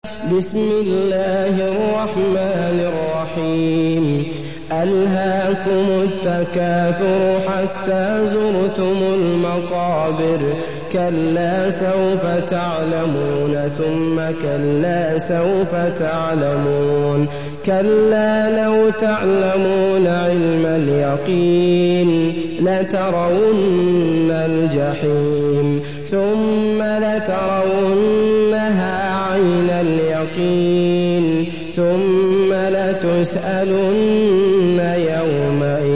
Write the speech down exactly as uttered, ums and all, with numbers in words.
بسم الله الرحمن الرحيم ألهاكم التكاثر حتى زرتم المقابر كلا سوف تعلمون ثم كلا سوف تعلمون كلا لو تعلمون علم اليقين لترون الجحيم ثم لترونها عين اليقين ثم لتسألن يومئذ